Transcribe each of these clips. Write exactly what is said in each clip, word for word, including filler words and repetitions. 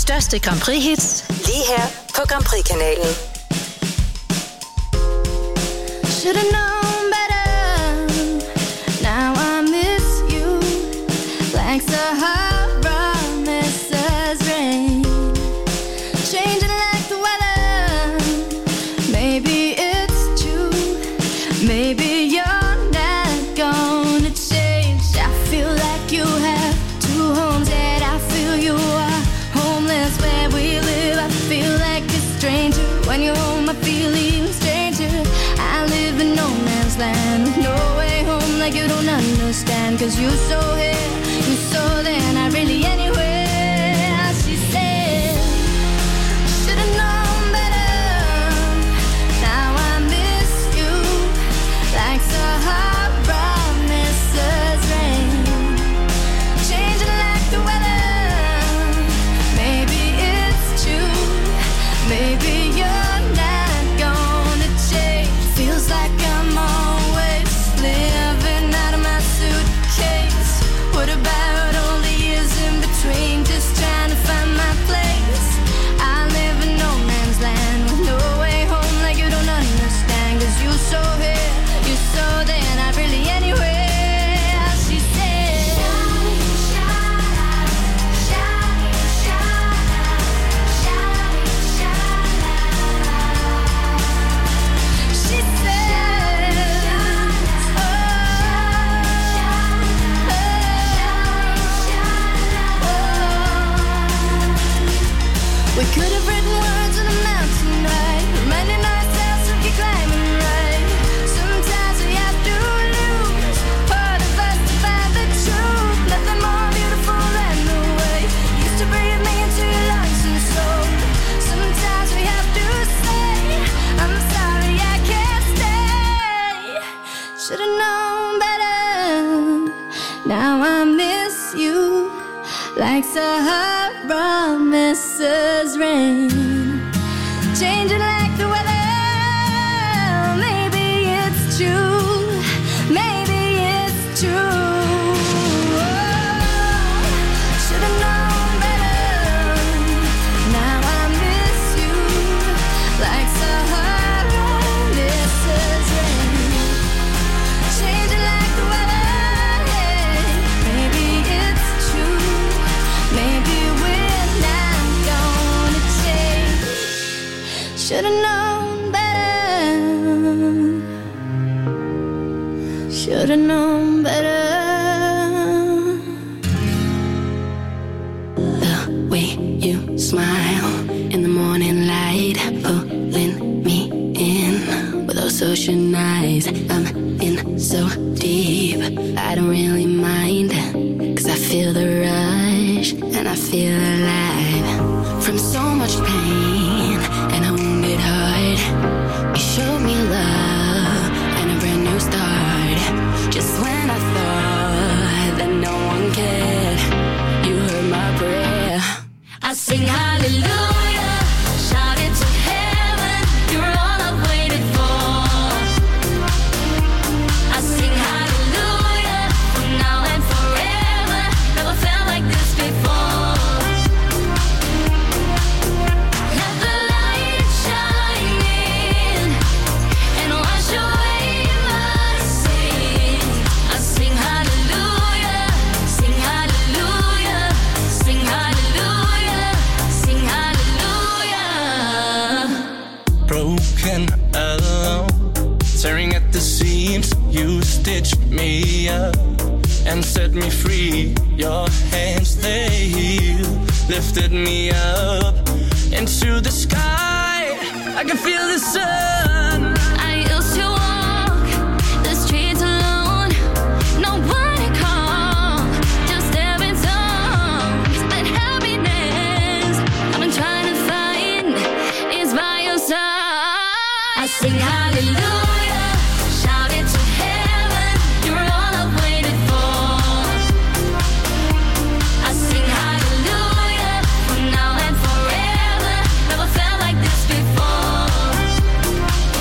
største Grand Prix-hits lige her på Grand Prix-kanalen. Should've known better. Now I miss you like Sahara misses rain, changing like the weather. Maybe it's true. Maybe you're not gonna change. I feel like you have two homes, and I feel you are homeless where we live. I feel like a stranger when you're home. I feel even stranger. I live in no man's land with no way home, like you don't understand. Cause you so here, you so there, not really anywhere. She said, should've known better. Now I miss you like Sahara misses rain, changing like the weather. Maybe it's true. Maybe you're not gonna change. Feels like I'm always living out of my suitcase. What about all the years in between, just trying to find my place? I live in no man's land with no way home, like you don't understand. Cause you so here, you so there, not really anywhere. She said, she said, oh, we could have written words on a mountain, right? Reminding ourselves to keep climbing, right? Sometimes we have to lose part of us to find the truth. Nothing more beautiful than the way you used to breathe me into your lungs and soul. Sometimes we have to say, I'm sorry, I can't stay. Should've known better. Now I miss you like Sahara misses rain, changing like the weather. Maybe it's true. Maybe it's true. Oh, should've known better. Now I miss you like Sahara misses rain, changing like the weather. Maybe it's true. Maybe we're not gonna change. Should've known better. Should've known better. The way you smile in the morning light, pulling me in with those ocean eyes. I'm in so deep, I don't really mind, cause I feel the rush and I feel alive. From so much pain and a wounded heart, you showed me love and a brand new start. Just when I thought that no one cared, you heard my prayer. I sing hallelujah, shout it to heaven, you're all I've waited for. I sing hallelujah, from now and forever, never felt like this before. Let the light shine in and wash away my sin. I sing hallelujah, sing hallelujah, sing hallelujah, sing hallelujah. Broken, alone, tearing at the seams. You stitched me up and set me free. Your hands, they heal, lifted me up into the sky. I can feel the sun. I used to walk the streets alone, nobody called, just having songs. But happiness I've been trying to find is by your side. I sing hallelujah, shout it to heaven, you're all I've waited for. I sing hallelujah, from now and forever, never felt like this before.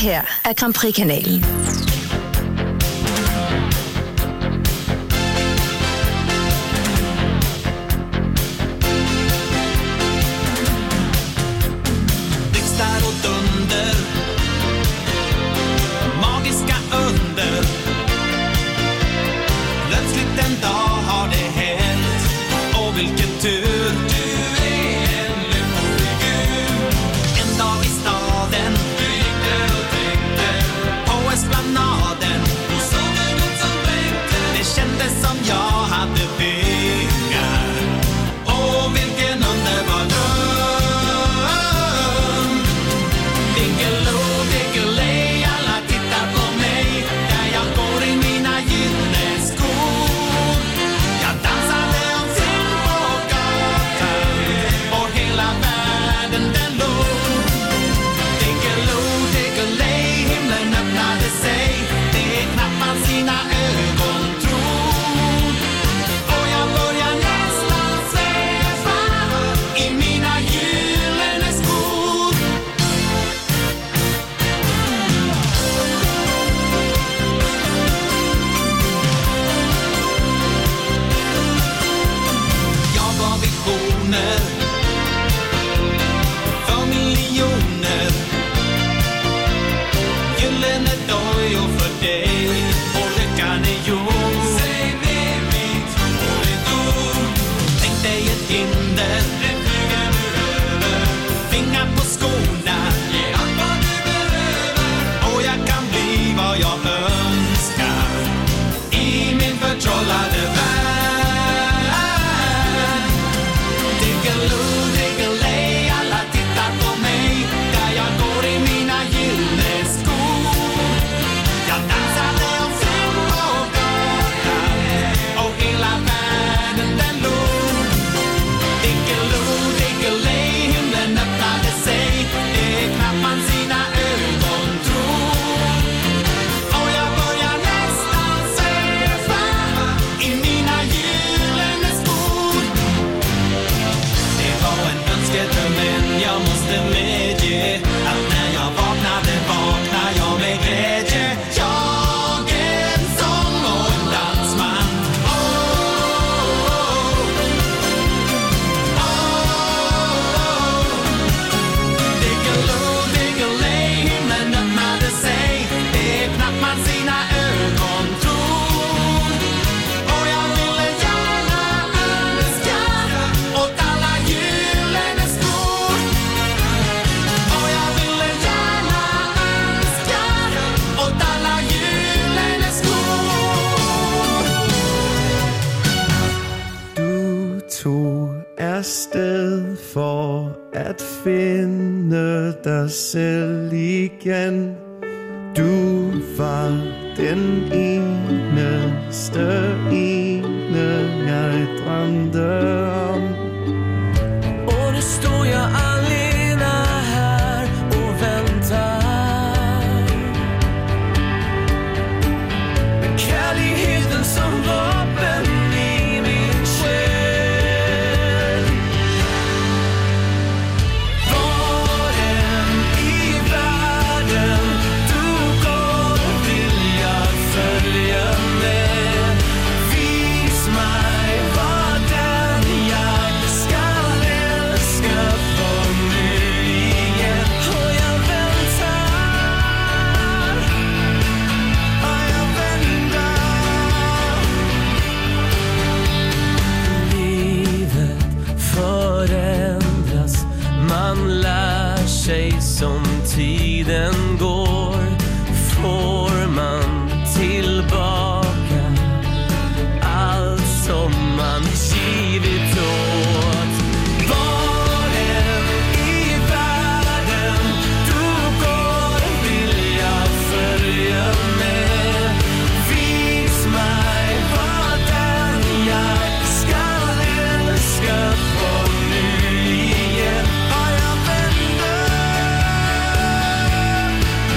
her er Grand Prix-kanalen. Afsted for at finde dig selv igen. Du var den eneste ene jeg drømte om. Och nu står jag alena här och väntar. Med kärligheten som vapen i min själ. Var än i världen du går vill jag följa med. Vis mig vad den jag ska älska för nu igen. Och jag väntar, och jag väntar. Livet förändras, man lär sig som tiden går. Får man tillbaka allt som man givit åt. Var än i världen du går vill jag följa med. Vis mig vad den jag ska älska på nu igen. Och jag vänder,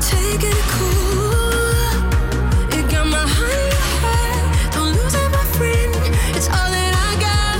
taking it cool. You got my heart in your heart. Don't lose it, my friend. It's all that I got.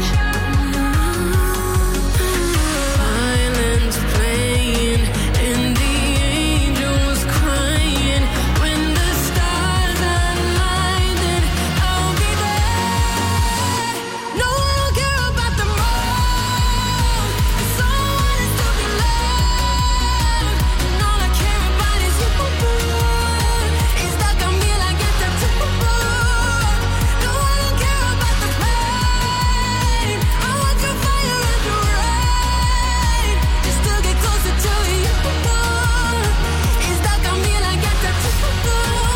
Violins playing and the angels crying. When the stars align, then I'll be there. No, I don't care about the moon. Someone is to be loved, and all I care about is you. It's stuck on me like it's a tattoo. No, I don't care about the pain. I want your fire and your rain, just to get closer to you. It's stuck on me like it's a tattoo.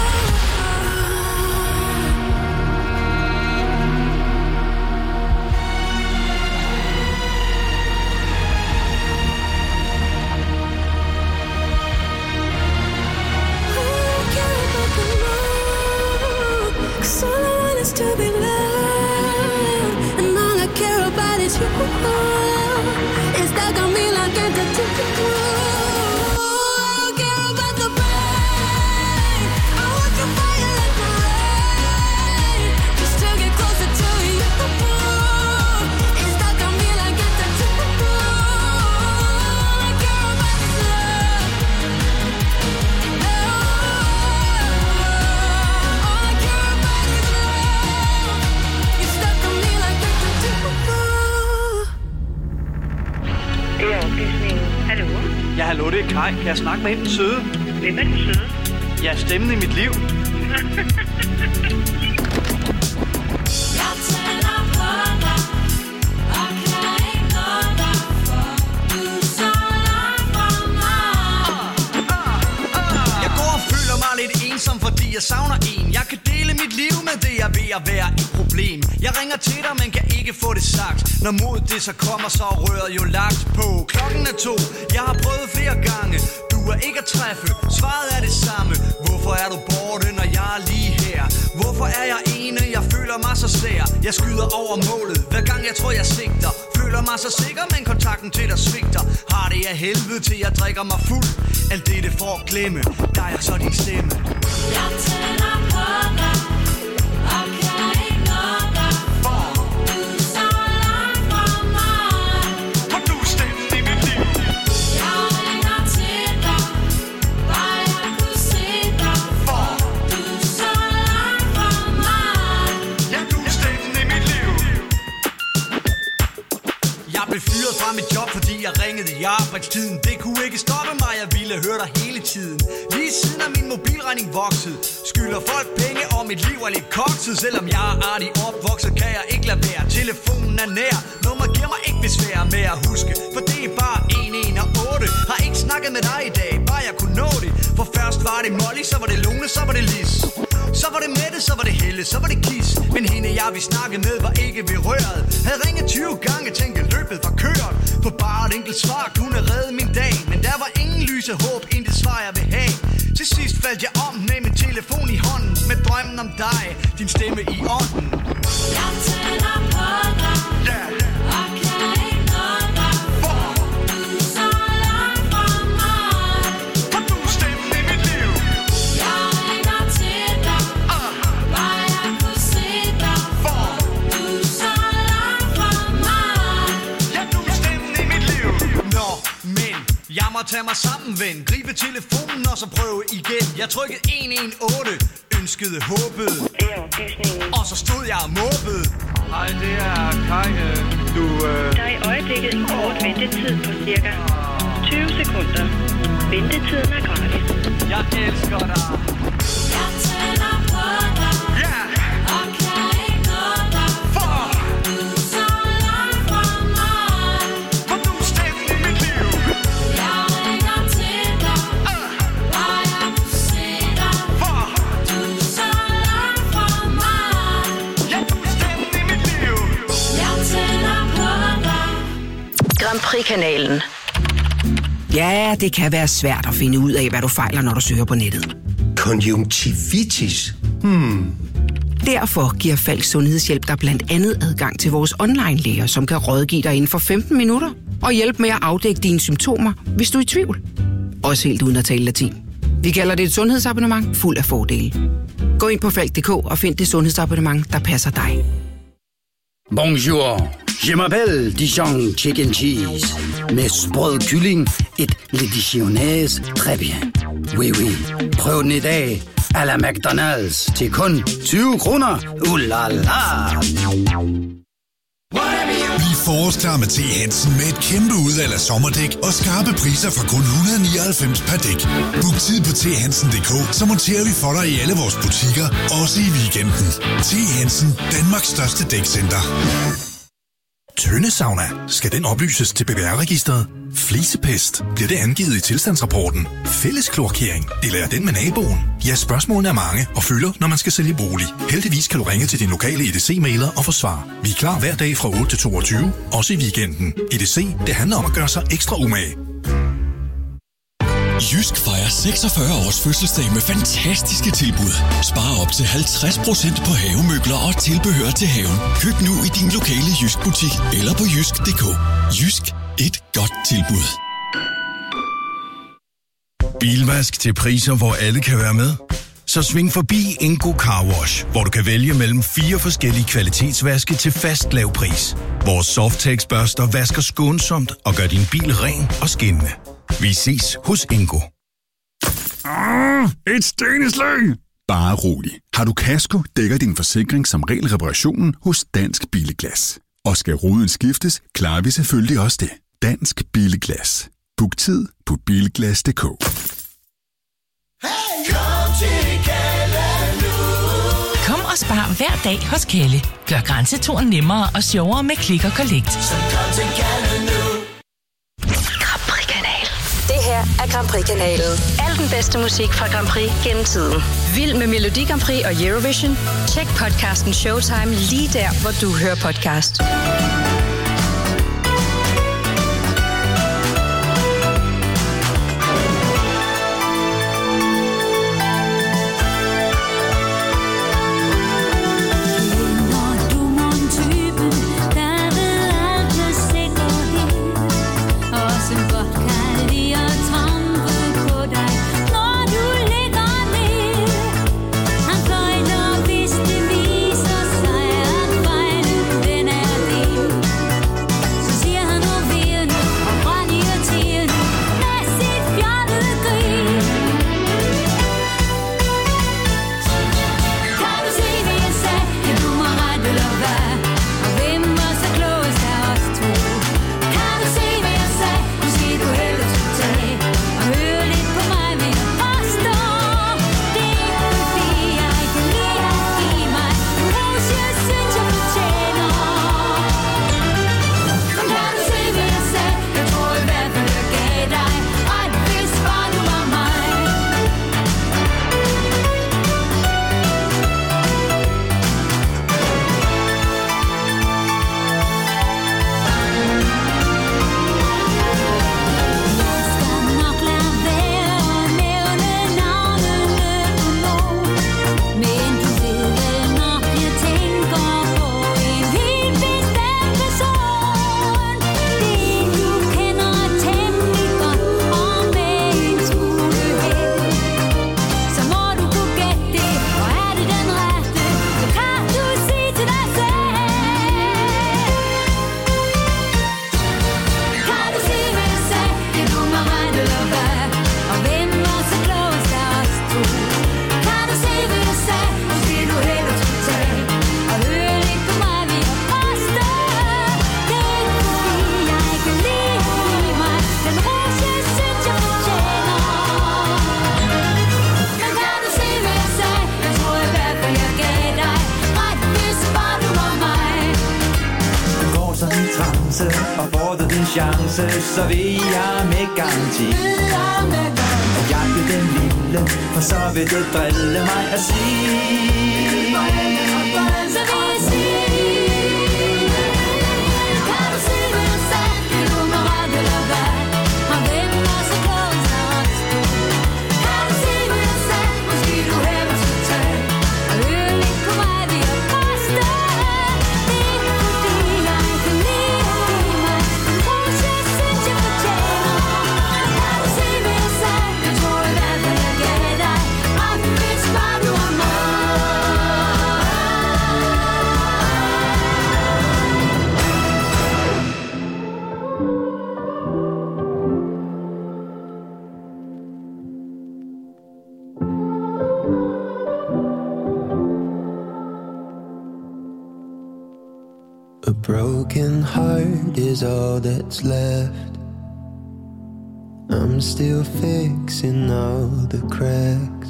Cause all I want is to be loved, and all I care about is you. It's stuck on me like a tattoo. I don't care about the pain. I want your fire and your rain, just to get closer to you. It's stuck on me like a tattoo. All I care about is love. All I care about is love. You're stuck on me like a tattoo. Det er oplysningen. Hallo? Ja, hallo, det er Kai. Kan jeg snakke med den søde? Hvem er den søde? Ja, stemmen i mit liv. Jeg tænder på dig, og kan ikke nå dig, for du er så langt fra mig. Jeg går og føler mig lidt ensom, fordi jeg savner en. Jeg kan dele mit liv med det, jeg er ved at være et problem. Jeg ringer til dig, men kan ikke få det sagt. Når mod det så kommer, så er røret jo lagt på. Klokken er to, jeg har prøvet flere gange. Du er ikke at træffe, svaret er det samme. Hvorfor er du borte, når jeg er lige her? Hvorfor er jeg ene, jeg føler mig så sær? Jeg skyder over målet, hver gang jeg tror jeg sigter. Føler mig så sikker, men kontakten til dig svigter. Har det af helvede til jeg drikker mig fuld. Alt det det for at glemme, der er så din stemme. Jeg tænder på dig, og kan ikke nå dig, for du er så langt fra mig. For du er stemmen i mit liv. Jeg ringer til dig, bare jeg kunne se dig, for du er så langt fra mig. Ja, du er stemmen i mit liv. Jeg blev fyret fra mit job, fordi jeg ringede i arbejdstiden. Det kunne ikke stoppe mig, jeg ville høre dig hele tiden. Lige siden er min mobilregning vokset. Skylder folk penge, og mit liv er lidt kokset. Selvom jeg er artig opvokset, kan jeg ikke lade være. Telefonen er nær, nummer giver mig ikke besvær med at huske. For det er bare en en og otte. Har ikke snakket med dig i dag, bare jeg kunne nå det. For først var det Molly, så var det Lone, så var det Lis. Så var det Mette, så var det Helle, så var det Kis. Men hende jeg vi snakke med var ikke ved røret. Havde ringet tyve gange, tænkte løbet var kørt. På bare et enkelt svar kunne redde min dag. Men der var ingen lyse håb, intet svar jeg vil have. Til sidst faldt jeg om med min telefon i hånden, med drømmen om dig, din stemme i ånden. Jeg tænder på dig, Yeah. og kan ikke nå dig, for du er så langt fra mig. For du er stemmen i mit liv. Jeg ringer til dig, bare jeg kunne se dig, For du er så langt fra mig. ja, du er stemmen i mit liv. Nå, men jeg må tage mig sammen, ven. Gribe telefonen og så prøve igen. Jeg trykkede en en otte, ønskede, håbede. Det er oplysningen. Og så stod jeg og måbede. Hej, det er Kai. Du, øh... Der er i øjeblikket en kort ventetid på cirka tyve sekunder. Ventetiden er gratis. Jeg elsker dig. Jeg tænder på dig, Yeah. og kan ikke nå dig, For du er så langt fra mig. for du er stemmen i mit liv. Jeg ringer til dig, bare jeg kunne se dig, For du er så langt fra mig. ja, du er stemmen i mit liv. Jeg tænder på dig. Grand Prix-kanalen. Ja, det kan være svært at finde ud af, hvad du fejler, når du søger på nettet. Konjunktivitis? Hmm. Derfor giver Falk Sundhedshjælp dig blandt andet adgang til vores online-læger, som kan rådgive dig inden for femten minutter og hjælpe med at afdække dine symptomer, hvis du er i tvivl. Også helt uden at tale latin. Vi kalder det et sundhedsabonnement fuld af fordele. Gå ind på falck punktum d k og find det sundhedsabonnement, der passer dig. Bonjour, je m'appelle Dijon Chicken Cheese. Med sprød kylling, et le dijonnaise, très bien. Oui, oui, prøv den i dag, à la McDonald's, til kun tyve kroner. Uh la la. Bliv forårsklar med T. Hansen med et kæmpe udvalg af sommerdæk og skarpe priser fra kun et hundrede og nioghalvfems per dæk. Book tid på t hansen punktum d k, så monterer vi for dig i alle vores butikker, også i weekenden. T. Hansen, Danmarks største dækcenter. Tøndesauna. Skal den oplyses til B B R-registret? Flisepest. Bliver det angivet i tilstandsrapporten? Fælleskloakering. Eller er den med naboen? Ja, spørgsmålene er mange og fylder, når man skal sælge bolig. Heldigvis kan du ringe til din lokale E D C-mailer og få svar. Vi er klar hver dag fra otte til toogtyve, også i weekenden. E D C, det handler om at gøre sig ekstra umage. Jysk fejrer seksogfyrre års fødselsdag med fantastiske tilbud. Spar op til halvtreds procent på havemøbler og tilbehør til haven. Køb nu i din lokale Jysk butik eller på jysk punktum d k. Jysk. Et godt tilbud. Bilvask til priser, hvor alle kan være med. Så sving forbi Ingo Car Wash, hvor du kan vælge mellem fire forskellige kvalitetsvaske til fast lav pris. Vores Softex-børster vasker skånsomt og gør din bil ren og skinnende. Vi ses hos Ingo. Ah, et steneslag! Bare rolig. Har du kasko, dækker din forsikring som regel reparationen hos Dansk Bilglas. Og skal ruden skiftes, klarer vi selvfølgelig også det. Dansk Bilglas. Book tid på bilglas punktum d k. Kom og spar hver dag hos Kelle. Gør grænseturen nemmere og sjovere med Click og Collect. Grand Prix-kanal. Det her er Grand Prix-kanalen. Al den bedste musik fra Grand Prix gennem tiden. Vild med Melodi Grand Prix og Eurovision? Tjek podcasten Showtime lige der, hvor du hører podcast. chance, så vil jeg med garanti jagte den lille, for så vil det drille mig at sige. Så vil jeg sige, kan du se, hvad jeg sagde? Kan du mig ret eller hvad? Og hvem er så klogest af os to? Kan du se, hvad jeg sagde? Måske du heller skulle tage og høre lidt på mig, vi har postet. Det er ikke fordi jeg kan lide at give mig en ros, jeg synes jeg fortjener. Kan du se, hvad jeg sagde? Jeg tror i hvert fald jeg gav broken heart is all that's left. I'm still fixing all the cracks.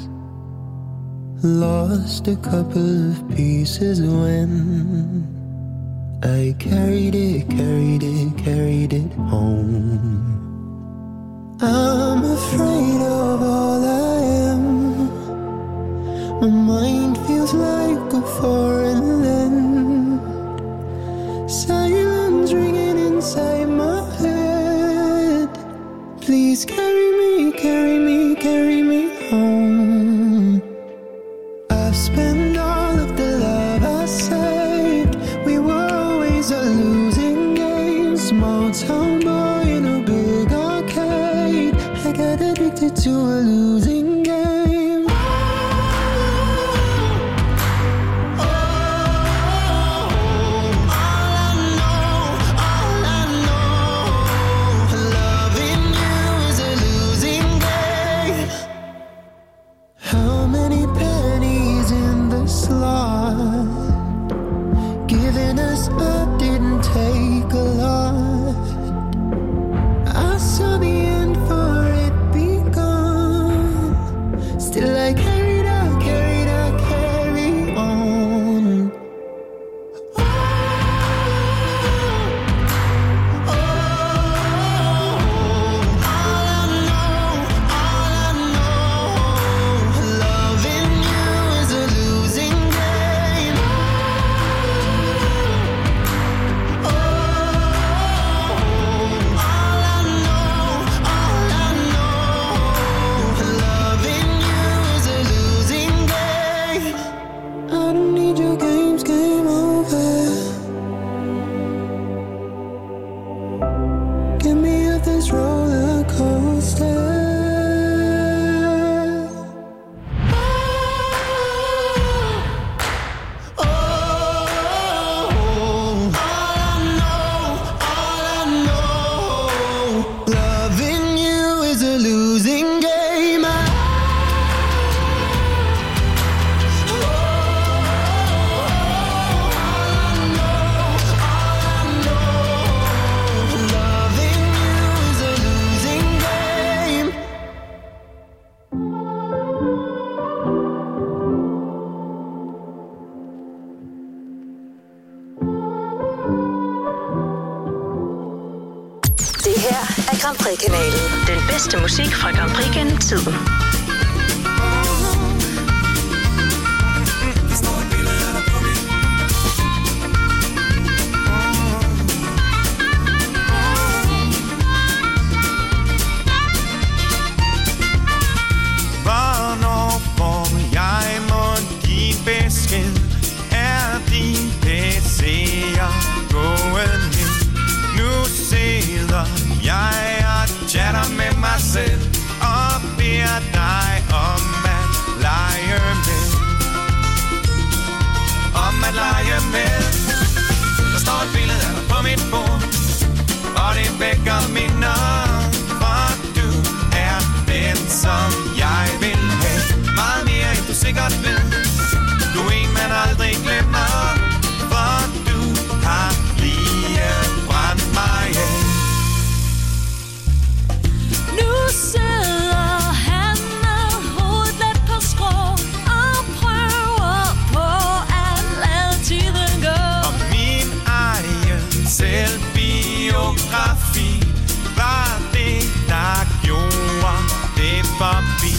Lost a couple of pieces when I carried it, carried it, carried it home. I'm afraid of all I am. My mind feels like a foreign land. Silence ringing inside my head. Please carry me, carry me, carry me home. I've spent all of the love I saved. We were always a losing game. Small town boy in a big arcade. I got addicted to a losing game. Giving us up didn't take a lot. I saw the end for it begun. Still I carried out, carried out, carry on. Oh, oh, all I know, all I know, loving you is a losing game. Grand Prix-kanalen. Den bedste musik fra Grand Prix gennem tiden. Hvornår får jeg må din besked? Er din P C'er gået ned? Nu sidder jeg og chatter med mig selv og beder dig om at lege med. Om at lege med. Der står et billede af dig på mit bord, og det vækker minder, for du er den, som jeg vil have. Meget mere end du sikkert ved. Du er en, man aldrig glemmer, for du har lige brændt mig af. Nu sidder han med hovedet let på skrå og prøver på at lade tiden gå. Og min egen selvbiografi var det, der gjorde det forbi.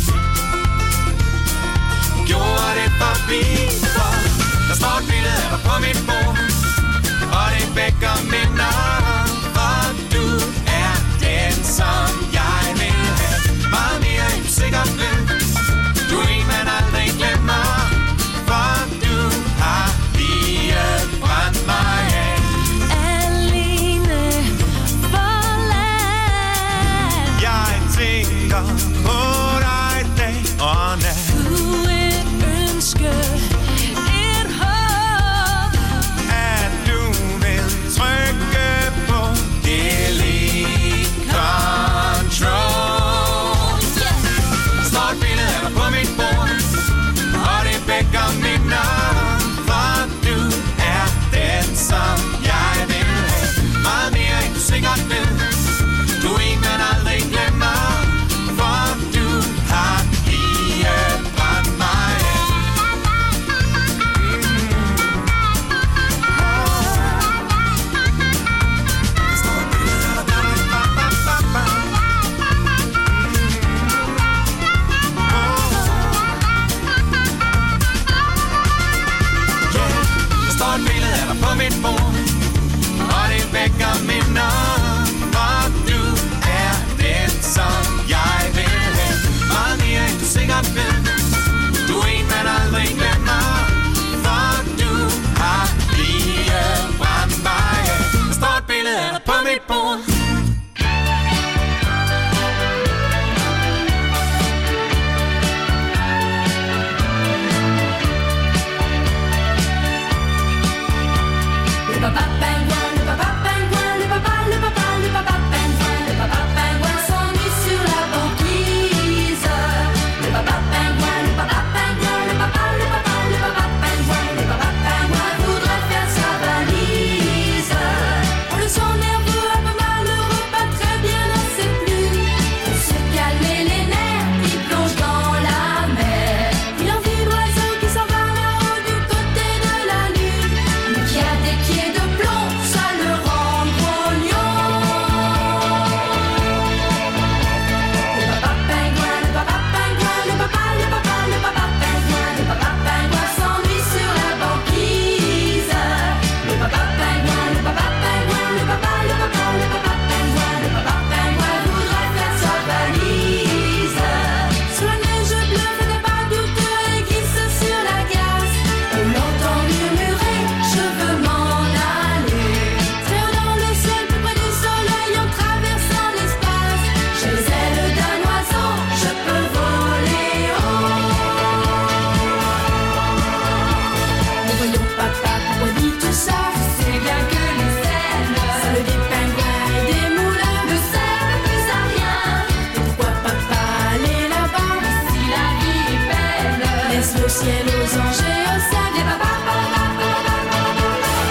Gjorde det forbi, for der står et billede af dig på mit bord, og det vækker minder, for du er den, som jeg vil have. Meget mere end du sikkert ved. Du er en, man aldrig glemmer, for du har lige brændt mig af. Alene forladt. Jeg tænker på dig dag og nat. Kunne et ønske, et håb, at du vil trykke på delete control. Yeah. Der står et billede af dig på mit bord, og det vækker minder, for du er den, som jeg vil ciel, aux anges et aux sables. Les papa, papa, papa, papa,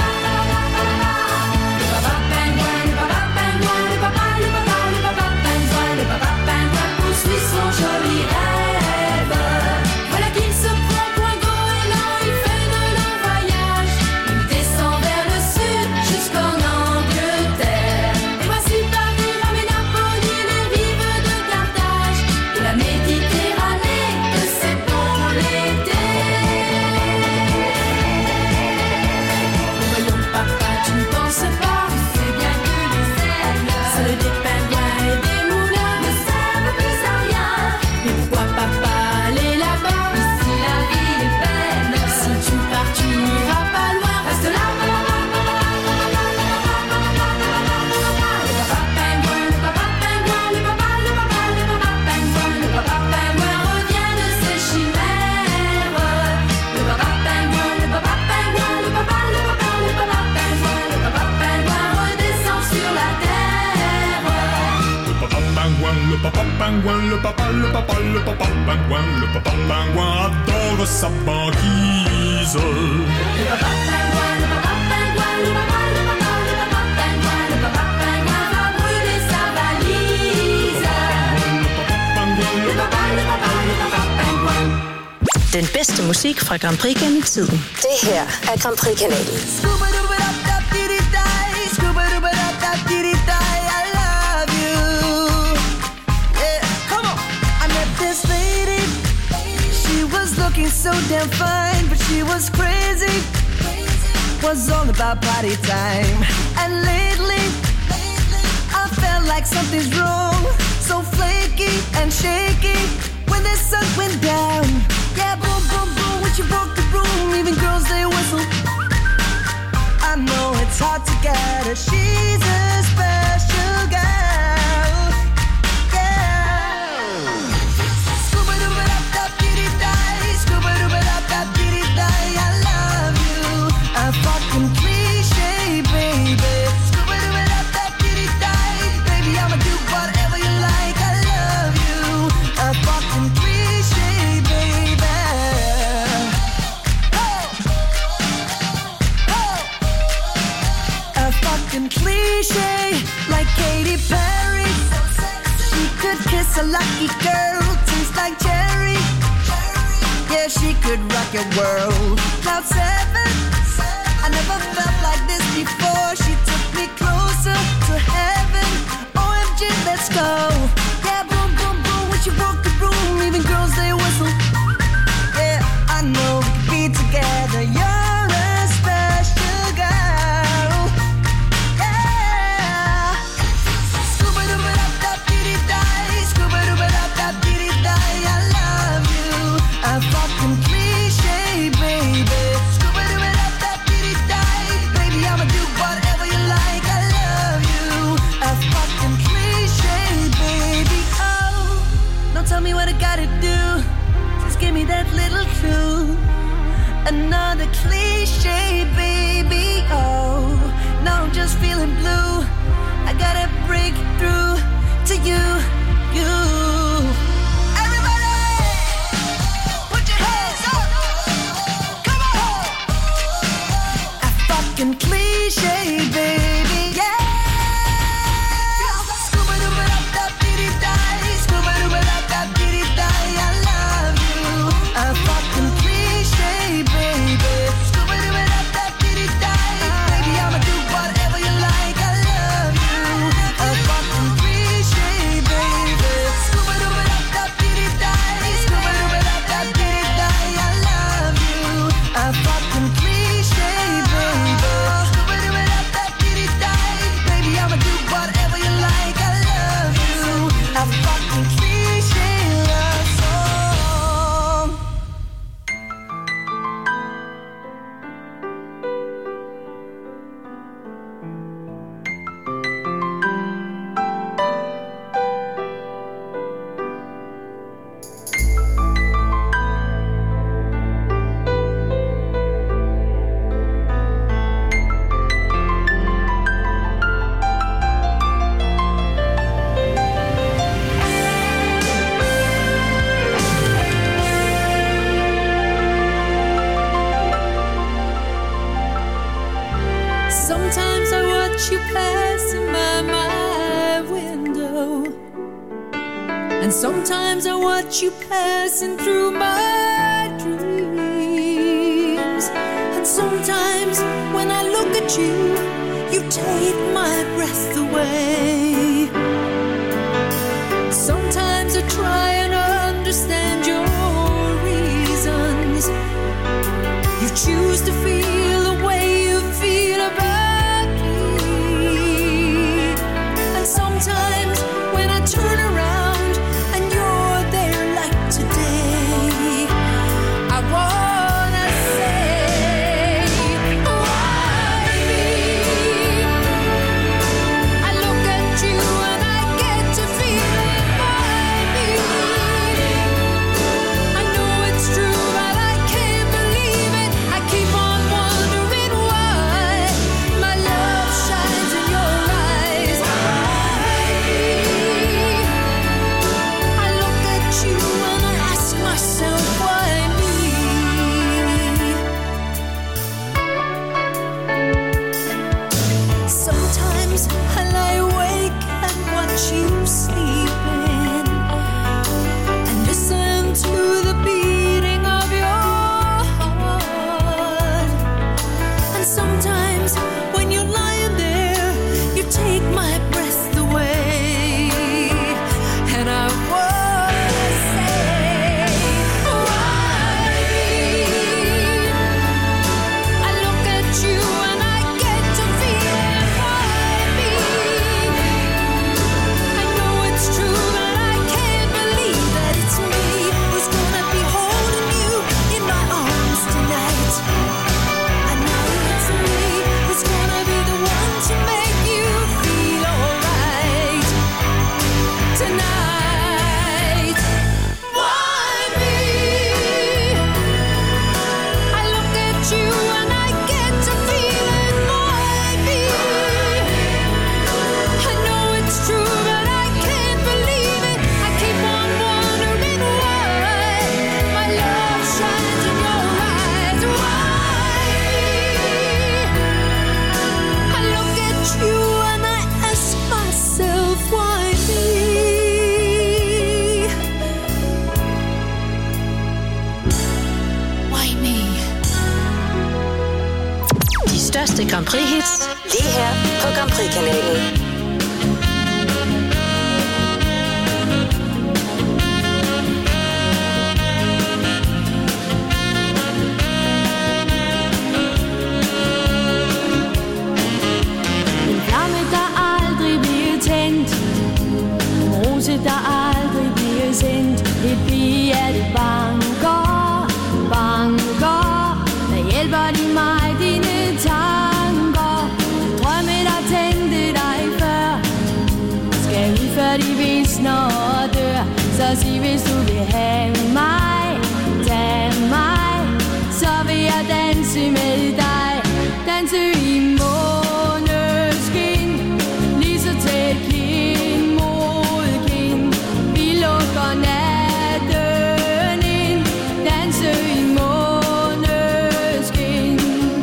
le papa pingouin, le papa pingouin, le papa, le papa, le papa pingouin, le papa pingouin poursuit son joli rêve. Voilà qu'il se prend point gros et lent, il fait de longs voyages. Il descend vers le sud jusqu'en Angleterre. Et voici Paris, Rome et Napoli, les rives de Carthage, de la Méditerranée, de ses ponts l'été. Voyons papa, tu ne penses pas, c'est bien que les ailes, seuls des pingouins et des moulins ne servent plus à rien. Mais pourquoi papa aller là-bas? Ici la vie est belle. Si tu pars, tu n'iras pas loin. Reste là. Le papa pingouin, le papa pingouin, le papa, le papa, le papa pingouin, le papa pingouin revient de ses chimères. Le papa pingouin, le papa pingouin, le papa, le papa, le papa pingouin, le papa pingouin redescend sur la terre. Le papa pingouin, le papa pingouin, le papa, le papa, le papa pingouin, le papa pingouin adore sa banquise. Le papa pingouin, le papa pingouin, le papa, le papa, le papa pingouin, le papa pingouin va brûler sa valise. Le papa, le papa, le papa pingouin. Den bedste musik fra Grand Prix gennem tiden. Det her er Grand Prix-kanalen. I love you. Yeah, come on. I met this lady. She was looking so damn fine, but she was crazy. Was all about party time. And lately, I felt like something's wrong. So flaky and shaky when the sun went down. Yeah, boom, boom, boom, when she broke the room, even girls they whistle. I know it's hard to get her. She's a special girl. Yeah. Scuba-dooba-dap-dap-dee-dee-die, scuba-dooba-dap-dap-dee-dee-die. I love you. A fucking cliche, baby. Scuba-dooba-dap-dap-dee-dee-die. Baby, I'ma do whatever you like. I love you. A fucking cliche, baby. A fucking cliche, like Katy Perry. She could kiss a lucky girl, tastes like cherry. Yeah, she could rock your world. Cloud seven, I never felt like this before. She took me closer to heaven. O M G, let's go. Yeah, boom, boom, boom, when she broke the room, even girls they whistle. Yeah, I know we could be together. You're a special girl. Yeah. Scuba-dooba-dap-dap-dee-dee-die, scuba-dooba-dap-dap-dee-dee-die. I love you. A fucking cliche, baby. Scuba-dooba-dap-dap-dee-dee-die. Baby, I'ma do whatever you like. I love you. A fucking cliche, baby. Oh, don't tell me what I gotta do. Just give me that little clue. Another cliche, baby. Oh, now I'm just feeling blue. I gotta break through to you, you. Everybody, put your hands up. Come on. A fucking cliche, baby. Yeah. Scuba-dooba-dap-dap-dee-dee-die, scuba-dooba-dap-dap-dee-dee-die. I love you. A fucking cliche, baby. Scuba-dooba-dap-dap-dee-dee-die. Baby, I'ma do whatever you like. I love you. A fucking cliche, baby. And sometimes I watch you passing through my dreams. And sometimes when I look at you, you take my breath away. Sometimes I try and understand your reasons. You choose to feel the way you feel about me. And sometimes when I turn around and you're there like today, I wanna say, why me? I look at you and I get to feeling, why me? I know it's true, but I can't believe it. I keep on wondering why my love shines in your eyes. Why me? I look at you and I ask myself, why me? Sometimes I lie awake and watch you sleeping and listen to the beating of your heart. And sometimes when you're lying there, you take my breath away. And I wanna say, why me? I look at you and I get to feeling, why me? I know it's true, but I can't believe that it's me who's gonna be holding you in my arms tonight. I know it's me who's gonna be the one to make you feel alright tonight. Why me? I look at you and I get to feeling, why me? I know it's true, but I can't believe it. I keep on wondering why my love shines in your eyes. Why me? I look at you and I ask myself, why me? Why me? De største Grand Prix-hits lige her på Grand Prix-kanalen. En flamme, der aldrig bliver tændt. En rose, der aldrig bliver sendt. Et bihjerte banker, banker. Der hjælper de mig, dine tanker. Drømme, der tændte dig før, skal ud før de visner og dør. Så sig, hvis du vil have mig, tag mig, så vil jeg danse med dig. Danse i måneskin, lige så tæt kind mod kind. Vi lukker natten ind, danse i måneskin.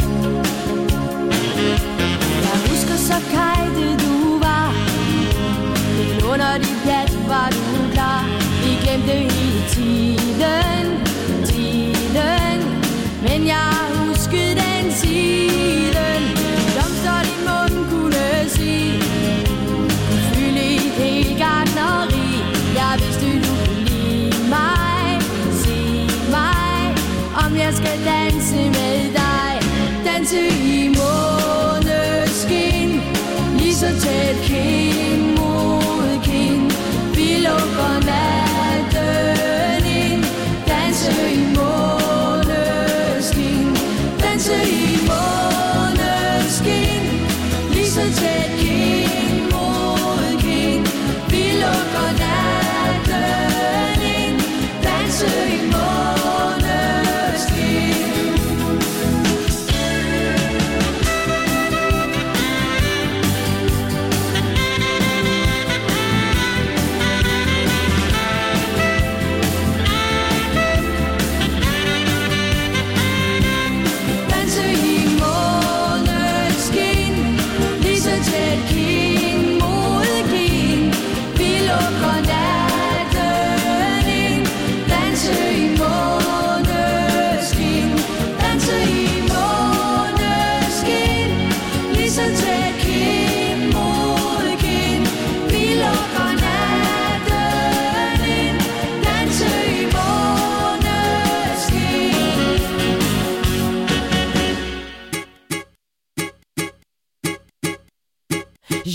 Jeg husker så kajte du var, helt under dit plat var du klar. Vi glemte hele tiden, tiden, men jeg husker den tiden. Blomster din mund kunne sige, fylde et helt gartneri. Jeg vidste du kunne lide mig, sig mig, om jeg skal danse med dig. Danse i måneskin, lige så tæt kind mod kind. Vi lukker natten ind, danse i måneskin. Danse i måneskin, lige så tæt kind mod kind. Vi lukker natten ind, danse i måneskin.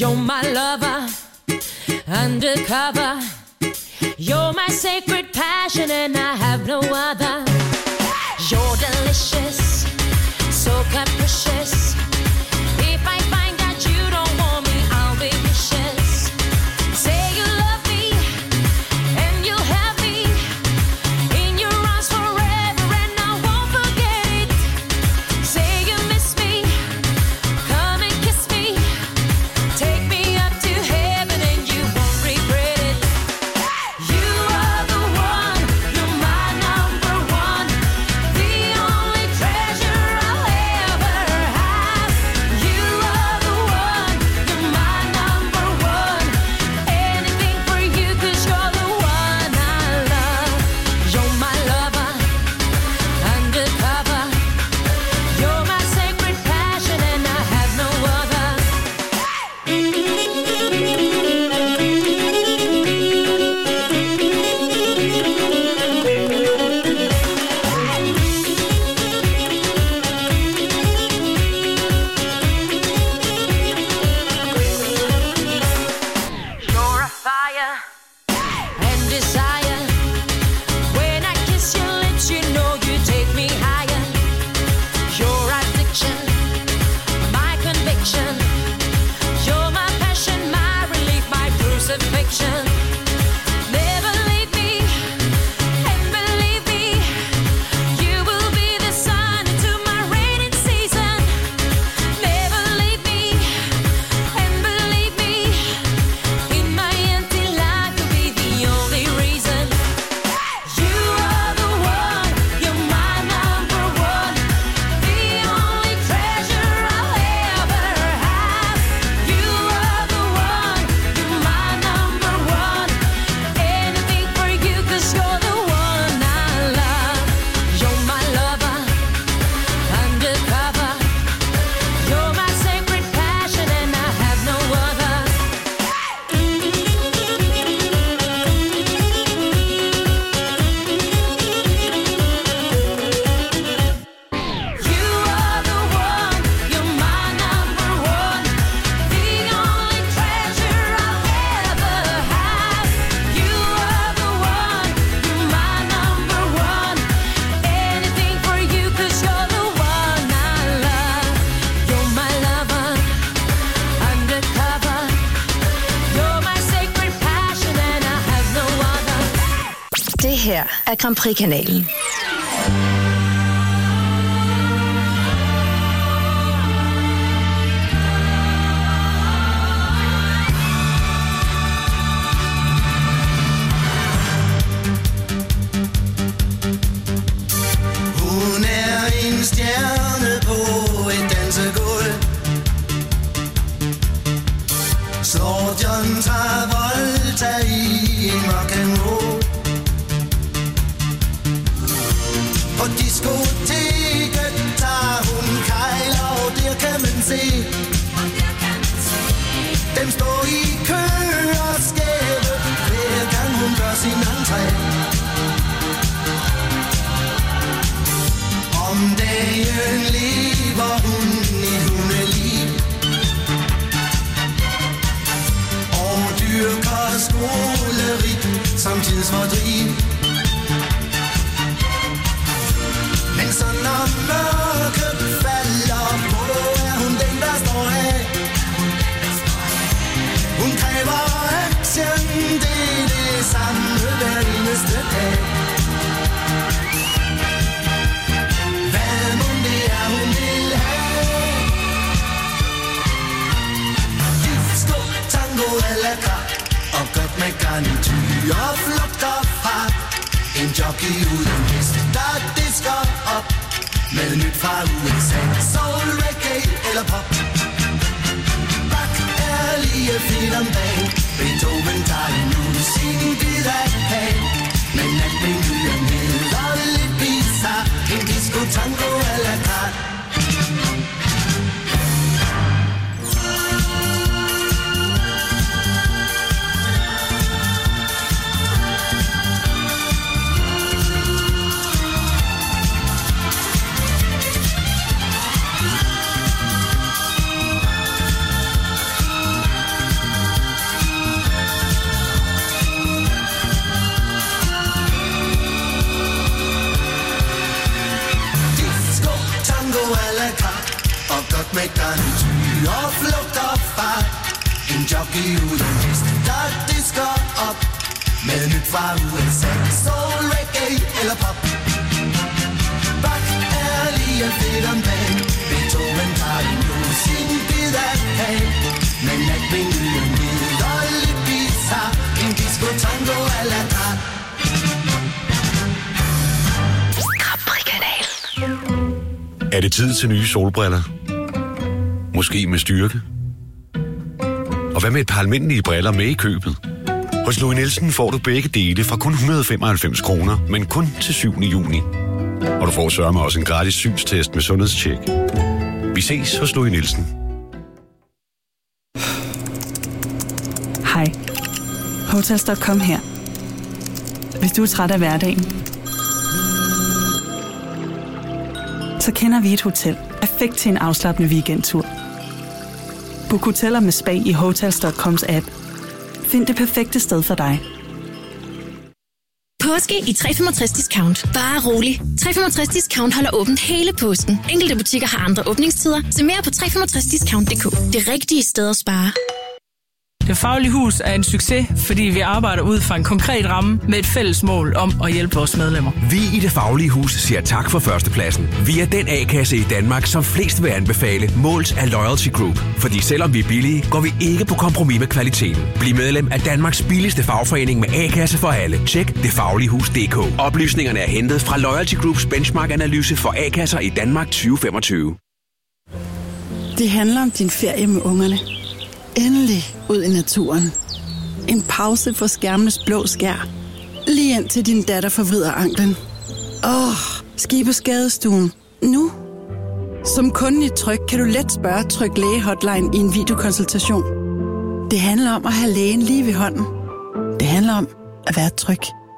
You're my lover, undercover. You're my sacred passion and I have no other. You're delicious, so capricious. If I find that you don't want me, I'll be vicious. Say you love me and you'll have me in your arms forever and I won't forget it. Say you miss me, come and kiss me. Take me up to heaven and you won't regret it. You are the one, you're my number one. The only treasure I'll ever have. You are the one, you're my number one. Anything for you 'cause you're the one I love. You're my lover, undercover. You're my sacred passion and I have no other. You're a fire and desire. When I kiss your lips, you know you take me higher. Your addiction, my conviction. You're my passion, my relief, my crucifixion. Never leave me, and believe me, you will be the sun into my rainy season. Never leave me, and believe me, in my empty life you'll be the only reason. You are the one, you're my number one. The only treasure I'll ever have. You are the one, you're my number one. Anything for you 'cause you're the one I love. You're my lover, undercover. You're my sacred passion and I have no other. You are the one, you're my number one. The only treasure I'll ever have. You are the one, you're my number one. Anything for you 'cause you're the one I love. You're my lover, undercover. You're my sacred passion and I have no other. Det her er Grand Prix-kanalen. Hun er en stjerne på et dansegulv. Slår John Travolta i en rock'n'roll. På diskoteket tager hun kejler, og der kan man se dem stå i kø og skæve, hver gang hun gør sin entré. Om dagen lever hun et hundeliv og dyrker skoleri som tidsfordriv. Men så når mørket falder på, er hun den, der står af. Hun kræver action, det er det samme hver eneste dag. Hvad mon det er, hun vil have? Disco, tango eller krak, og godt med garnityr og flugt og fart. En jockey uden hest, der disker op med nyt fra U S A. Soul, reggae eller pop. Bach er lige fedt om dagen. Beethoven tager nu sin bid af kagen. Men alt menuen hedder lidt bizarre. En disco, tango eller krak. drikker en tyr og flugter fra en jockey uden hest, der disker op med nyt fra U S A. Soul, reggae eller pop. Bach er lige fedt om dagen. Beethoven tager en nu sin bid af kage. Men natvinden ned og lidt guitar. En disco tango a la carte. Er det tid til nye solbriller? Måske med styrke? Og hvad med et par almindelige briller med i købet? Hos Louis Nielsen får du begge dele fra kun et hundrede og femoghalvfems kroner, men kun til syvende juni. Og du får sørme også en gratis synstest med sundhedstjek. Vi ses hos Louis Nielsen. Hej. Hotels punktum com her. Hvis du er træt af hverdagen, så kender vi et hotel perfekt til en afslappende weekendtur. Book hoteller med spa i Hotels punktum coms app. Find det perfekte sted for dig. Påske i tre femogtres discount. Bare rolig. tre femogtres discount holder åbent hele påsken. Enkelte butikker har andre åbningstider. Se mere på tre femogtres discount punktum d k. Det rigtige sted at spare. Det Faglige Hus er en succes, fordi vi arbejder ud fra en konkret ramme med et fælles mål om at hjælpe vores medlemmer. Vi i Det Faglige Hus siger tak for førstepladsen. Vi er den A-kasse i Danmark, som flest vil anbefale, målt af Loyalty Group. Fordi selvom vi er billige, går vi ikke på kompromis med kvaliteten. Bliv medlem af Danmarks billigste fagforening med A-kasse for alle. Tjek det faglige hus punktum d k. Oplysningerne er hentet fra Loyalty Groups benchmark-analyse for A-kasser i Danmark tyve femogtyve. Det handler om din ferie med ungerne. Endelig ud i naturen. En pause for skærmenes blå skær. Lige ind til din datter forvrider anklen. Åh, oh, ski på skadestuen. Nu. Som kunde i Tryg kan du let spørge Tryg Læge Hotline i en videokonsultation. Det handler om at have lægen lige ved hånden. Det handler om at være tryg.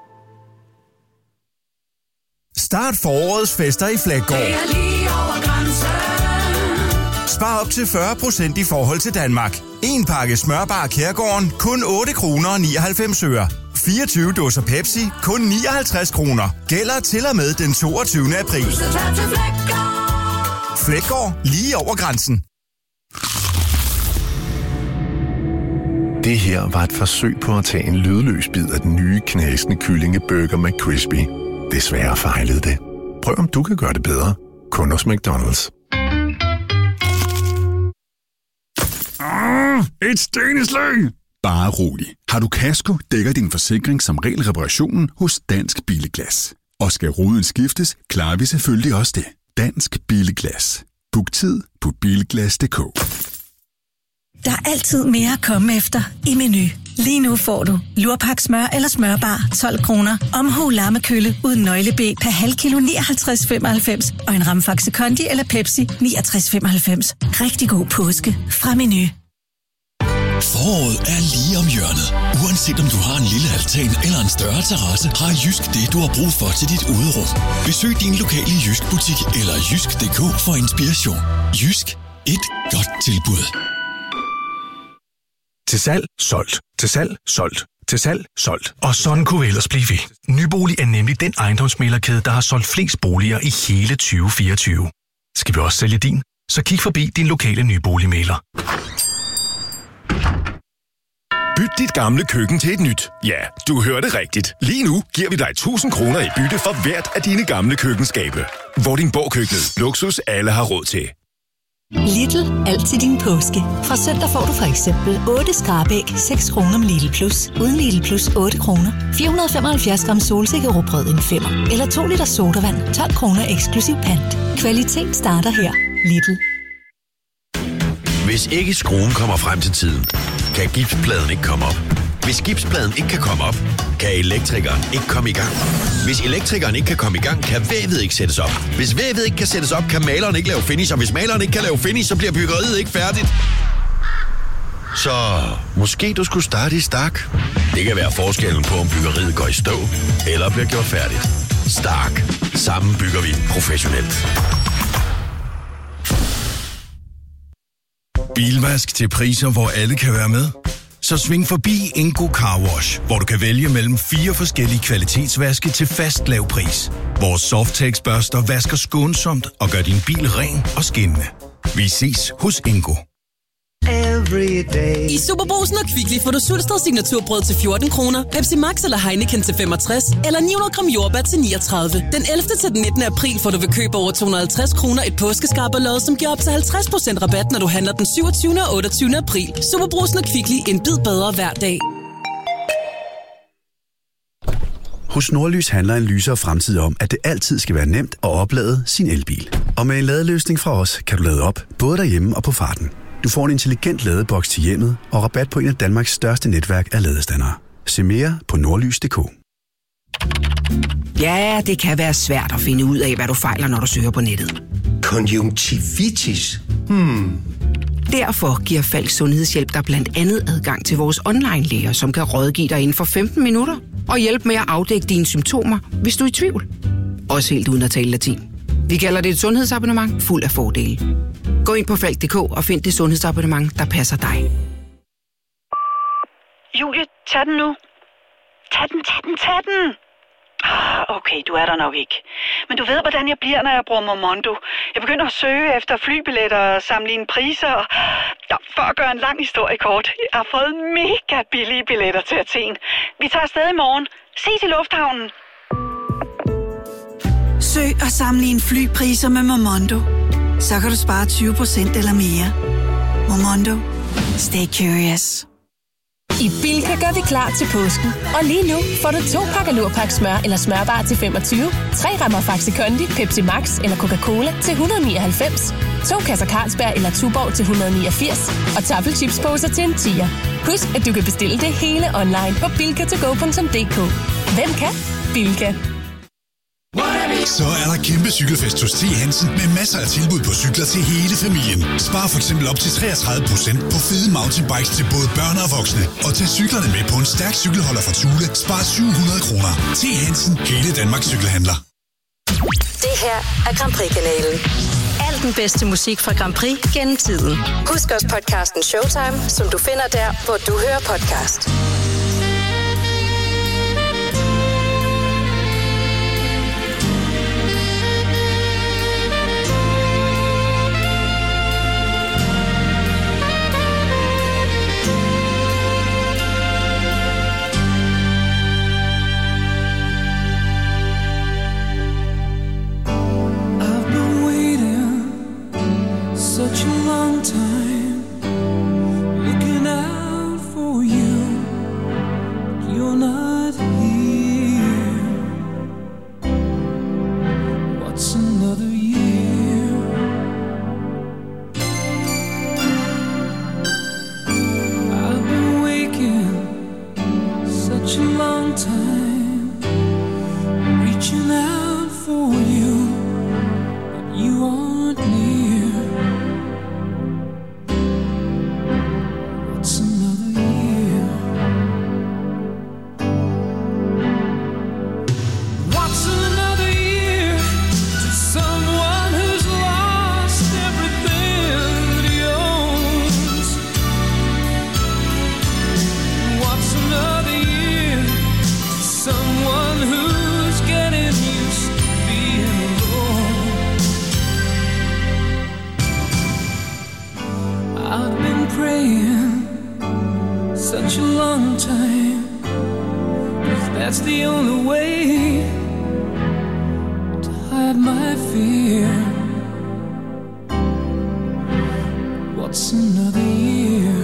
Start forårets fester i Flækgaard. Spar op til fyrre procent i forhold til Danmark. En pakke smørbar Kærgården, kun otte kroner og nioghalvfems øre. fireogtyve dåser Pepsi, kun nioghalvtreds kroner. Gælder til og med den toogtyvende april. Flækgaard, lige over grænsen. Det her var et forsøg på at tage en lydløs bid af den nye knasende kyllingeburger McCrispy. Desværre fejlede det. Prøv om du kan gøre det bedre. Kun hos McDonald's. Ah, et steneslæng! Bare rolig. Har du kasko, dækker din forsikring som regel reparationen hos Dansk Billiglas. Og skal ruden skiftes, klarer vi selvfølgelig også det. Dansk Billiglas. Book tid på bilglas punktum d k. Der er altid mere at komme efter i Meny. Lige nu får du lurpak smør eller smørbar tolv kroner, omhu lammekølle uden nøgleben per halv kilo nioghalvtreds komma femoghalvfems og en ramfaxe kondi eller Pepsi niogtres komma femoghalvfems. Rigtig god påske fra Meny. Foråret er lige om hjørnet. Uanset om du har en lille altan eller en større terrasse, har Jysk det, du har brug for til dit uderum. Besøg din lokale Jysk-butik eller jysk punktum d k for inspiration. Jysk. Et godt tilbud. Til salg, solgt. Til salg, solgt. Til salg, solgt. Og sådan kunne vi ellers blive ved. Nybolig er nemlig den ejendomsmæglerkæde, der har solgt flest boliger i hele tyve fireogtyve. Skal vi også sælge din? Så kig forbi din lokale nyboligmægler. Byt dit gamle køkken til et nyt. Ja, du hørte rigtigt. Lige nu giver vi dig tusind kroner i bytte for hvert af dine gamle køkkenskabe. Vordingborg-køkkenet. Luksus alle har råd til. Lidl, alt til din påske. Fra søndag får du for eksempel otte skrabæg, seks kroner med Lidl Plus. Uden Lidl Plus otte kroner. fire hundrede og femoghalvfjerds gram solsikkerråbrød en femmer. Eller to liter sodavand, tolv kroner eksklusiv pant. Kvalitet starter her. Lidl. Hvis ikke skruen kommer frem til tiden, kan gipspladen ikke komme op. Hvis gipspladen ikke kan komme op, kan elektrikeren ikke komme i gang. Hvis elektrikeren ikke kan komme i gang, kan vævet ikke sættes op. Hvis vævet ikke kan sættes op, kan maleren ikke lave finish. Og hvis maleren ikke kan lave finish, så bliver byggeriet ikke færdigt. Så måske du skulle starte i Stark. Det kan være forskellen på, om byggeriet går i stå eller bliver gjort færdigt. Stark. Sammen bygger vi professionelt. Bilvask til priser, hvor alle kan være med. Så sving forbi Ingo Car Wash, hvor du kan vælge mellem fire forskellige kvalitetsvaske til fast lav pris. Vores Softex børster vasker skånsomt og gør din bil ren og skinnende. Vi ses hos Ingo. I Superbrugsen og Kvickly får du Sulsted signaturbrød til fjorten kroner, Pepsi Max eller Heineken til femogtres, eller ni hundrede gram jordbær til niogtredive. Den ellevte til den nittende april får du ved køb over to hundrede og halvtreds kroner et påskeskarberlod, som giver op til halvtreds procent rabat, når du handler den syvogtyvende og otteogtyvende april. Superbrugsen og Kvickly, en bid bedre hver dag. Hos Nordlys handler en lysere fremtid om, at det altid skal være nemt at oplade sin elbil. Og med en ladeløsning fra os, kan du lade op, både derhjemme og på farten. Du får en intelligent ladeboks til hjemmet og rabat på en af Danmarks største netværk af ladestandere. Se mere på nordlys punktum d k. Ja, det kan være svært at finde ud af, hvad du fejler, når du søger på nettet. Konjunktivitis? Hmm. Derfor giver Falk Sundhedshjælp dig blandt andet adgang til vores online-læger, som kan rådgive dig inden for femten minutter og hjælpe med at afdække dine symptomer, hvis du er i tvivl. Også helt uden at tale latin. Vi kalder det et sundhedsabonnement fuld af fordele. Gå ind på falk punktum d k og find det sundhedsabonnement, der passer dig. Julie, tag den nu. Tag den, tag den, tag den. Ah, okay, du er der nok ikke. Men du ved, hvordan jeg bliver, når jeg bruger Momondo. Jeg begynder at søge efter flybilletter og sammenligne priser. Og... Ja, for at gøre en lang historie kort. Jeg har fået mega billige billetter til Athen. Vi tager afsted i morgen. Ses i lufthavnen. Søg og sammenligne flypriser med Momondo. Så kan du spare tyve procent eller mere. Momondo. Stay curious. I Bilka gør vi klar til påsken. Og lige nu får du to pakker Lurpak smør eller smørbar til femogtyve, tre rammer Faxi Kondi, Pepsi Max eller Coca-Cola til et hundrede og nioghalvfems, to kasser Carlsberg eller Tuborg til et hundrede og niogfirs og taffelchipsposer til en tier. Husk, at du kan bestille det hele online på bilka to go punktum d k. Hvem kan? Bilka. Så er der kæmpe cykelfest hos T. Hansen med masser af tilbud på cykler til hele familien. Spar for eksempel op til treogtredive procent på fede mountainbikes til både børn og voksne. Og tag cyklerne med på en stærk cykelholder fra Thule. Spar syv hundrede kroner. T. Hansen, hele Danmarks cykelhandler. Det her er Grand Prix-kanalen. Al den bedste musik fra Grand Prix gennem tiden. Husk også podcasten Showtime, som du finder der, hvor du hører podcast. Such a long time looking out for you. You're not here. What's another year? I've been waking such a long time, reaching out for you, but you aren't near. Such a long time, 'cause that's the only way to hide my fear. What's another year?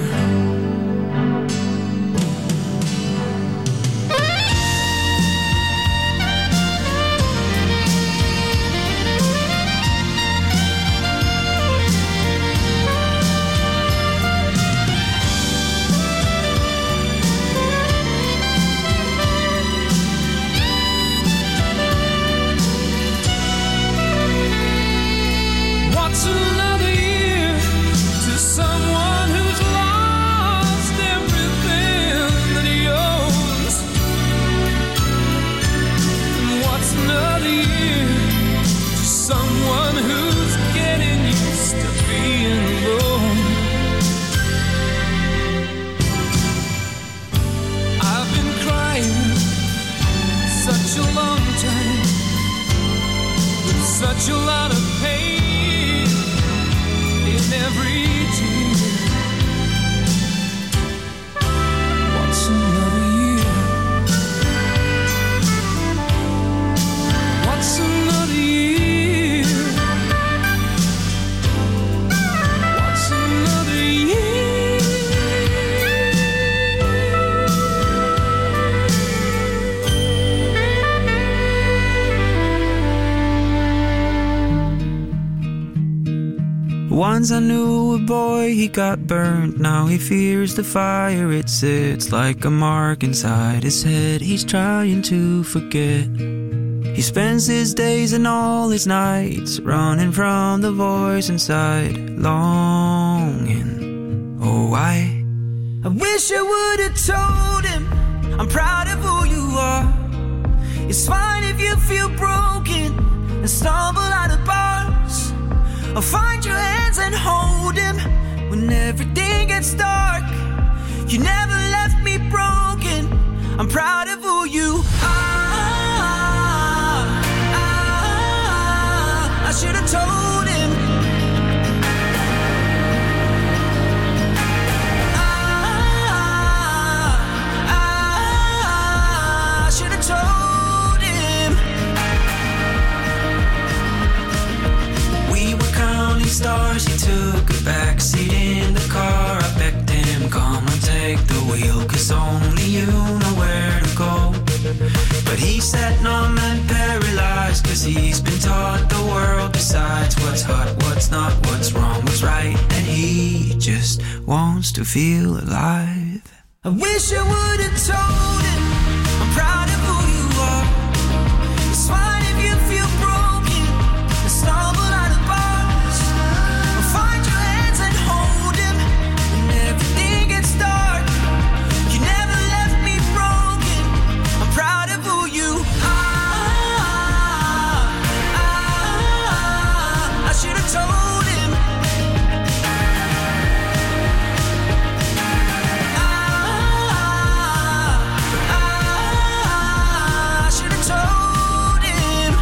Such a lot of pain Once I knew a boy, he got burned. Now he fears the fire, it sits like a mark inside his head. He's trying to forget. He spends his days and all his nights running from the voice inside, longing. Oh, I, I wish I would have told him I'm proud of who you are. It's fine if you feel broken and stumble out of bars. I'll find your hands and hold him when everything gets dark. You never left me broken. I'm proud of who you are. I should have told him. I should have told him. We were counting stars. He took a backseat in the car. I begged him, come and take the wheel, 'cause only you know where to go. But he sat numb and paralyzed, 'cause he's been taught the world besides what's hot, what's not, what's wrong, what's right. And he just wants to feel alive. I wish I would have told him I'm proud of who you are. It's fine if you feel broken and stumble out of bars. I'll find your hands and hold him when everything gets dark. You never left me broken. I'm proud of who you are. I should have told him. I should have told him.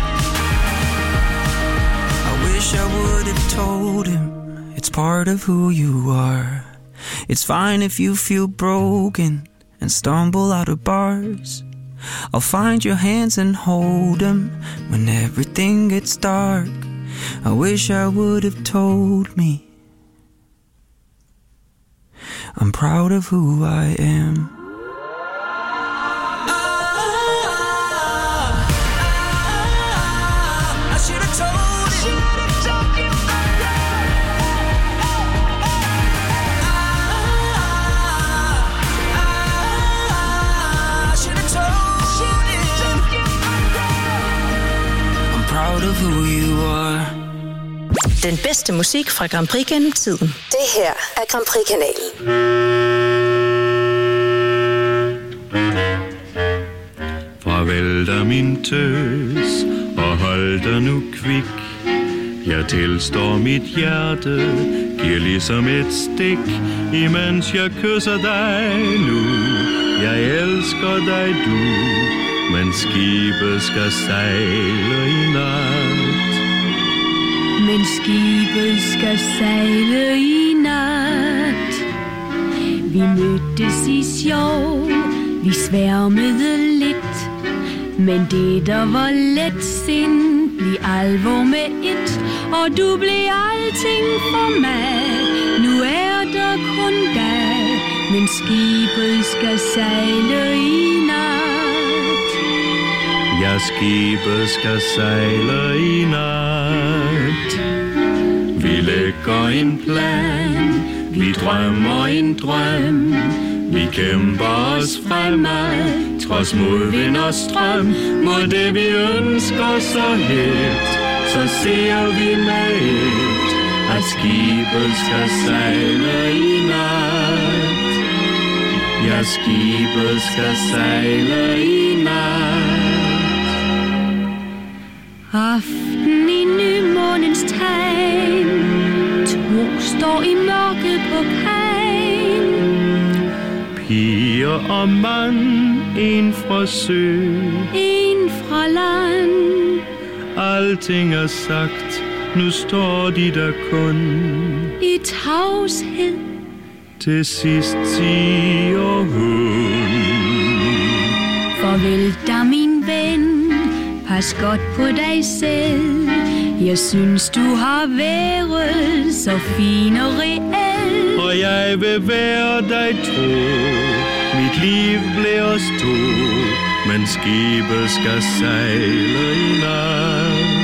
I wish I would have told him. It's part of who you are. It's fine if you feel broken and stumble out of bars. I'll find your hands and hold them when everything gets dark. I wish I would have told me. I'm proud of who I am. I should have told him. I should have told him. I'm proud of who you are. Den bedste musik fra Grand Prix gennem tiden. Det her er Grand Prix-kanalen. Farvel da min tøs, og hold dig nu kvik. Jeg tilstår mit hjerte, giver ligesom et stik, imens jeg kysser dig nu. Jeg elsker dig du, men skibet skal sejle i nat. Men skibet skal sejle i nat. Vi mødtes i sjov, vi sværmede lidt, men det der var let sind, blev alvor med et, og du blev alting for mig. Nu er der kun dig, men skibet skal sejle i nat. Ja, skibet skal sejle i nat. Vi lægger en plan, vi drømmer en drøm. Vi kæmper os fremad, trods modvind og strøm. Mod det vi ønsker så helt, så ser vi med et, at skibet skal sejle i nat. Ja, skibet skal sejle i nat. Aften i nymånens tegn, to står i mørket på kajen. Piger og mand, en fra sø, en fra land. Alting er sagt, nu står de der kun i tavshed. Til sidst siger hun: farvel da min ven, pas godt på dig selv. Jeg synes du har været så fin og reel, og jeg vil være dig tro. Mit liv bliver stå, men skibet skal sejle i nat.